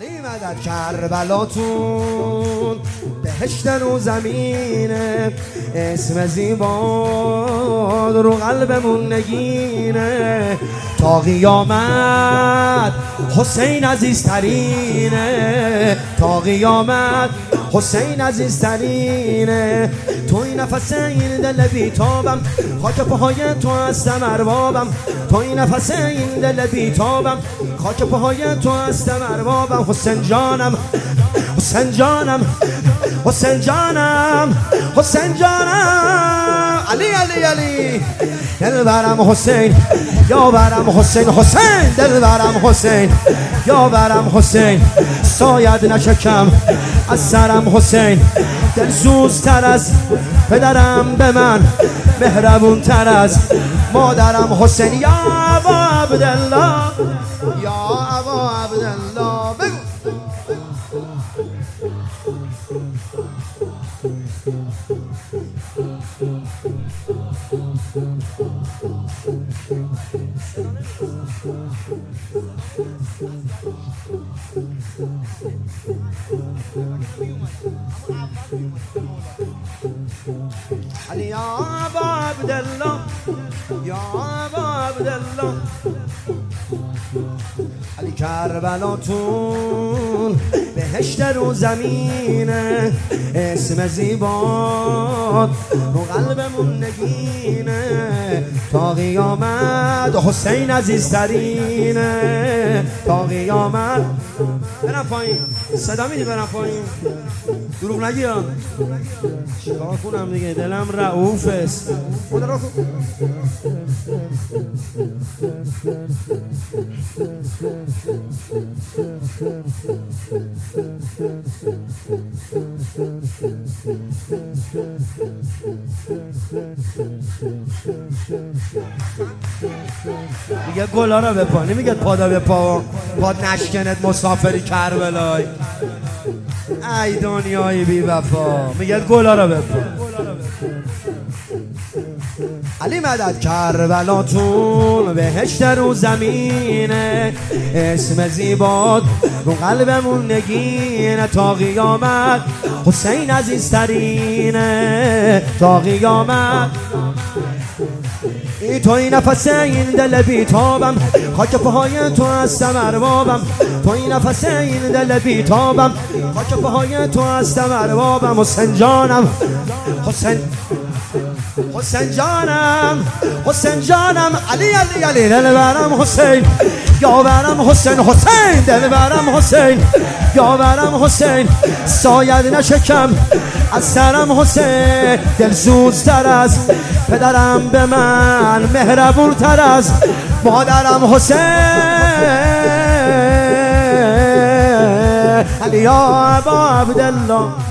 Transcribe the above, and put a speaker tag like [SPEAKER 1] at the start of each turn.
[SPEAKER 1] علی مدد کربلاتون بهشت رو زمینه، اسم زیباد رو قلبمون نگینه، تا قیامت حسین عزیزترینه، تا قیامت حسین عزیزترینه. تو این نفس این دل بیتابم، خاک پاهای تو هستم اربابم، تو این نفس این دل بیتابم، خاک پاهای تو هستم اربابم. حسین جانم، حسین جانم، حسین جانم، حسین جانم، علی علی علی دلبرم حسین، یاورم حسین، حسین دلبرم حسین، یاورم حسین، ساید نشکم از سرم حسین، دلسوزتر از پدرم به من، مهربون تر از مادرم حسین. یا ابا عبدالله، یا ابا عبدالله، بگو علی یا ابا عبدالله، یا ابا عبدالله، علی کربلاتون بهشت رو زمینه، اسم زیباد رو قلبمون نگینه، تا قیامت حسین عزیزترینه، تا قیامت. برم پایین، صدا میدی برم پایین، دروغ نگیرم، چیکار کنم دیگه، دلم رعوف است. خدا را میگه گلا را بپا، نمیگه پادا بپا، پاد نشکنت مسافری کربلای. ای دنیای بی وفا، میگه گلا را بپا. علی مدد کربلاتون بهشت رو زمینه، اسم زیباد رو قلبمون نگینه، تا قیامت حسین عزیزترینه، تا قیامت. تو این نفس این دل بیتابم، خاک پاهای تو هستم اربابم، تو این نفس این دل بیتابم، خاک پاهای تو هستم اربابم. حسین جانم، حسین، حسین جانم، حسین جانم، علی علی علی دلبرم حسین، یاورم حسین، حسین دلبرم حسین، یاورم حسین، ساید نشکم از سرم حسین، دلسوزتر از پدرم به من، مهربون تر از مادرم حسین. علی یا ابا عبدالله.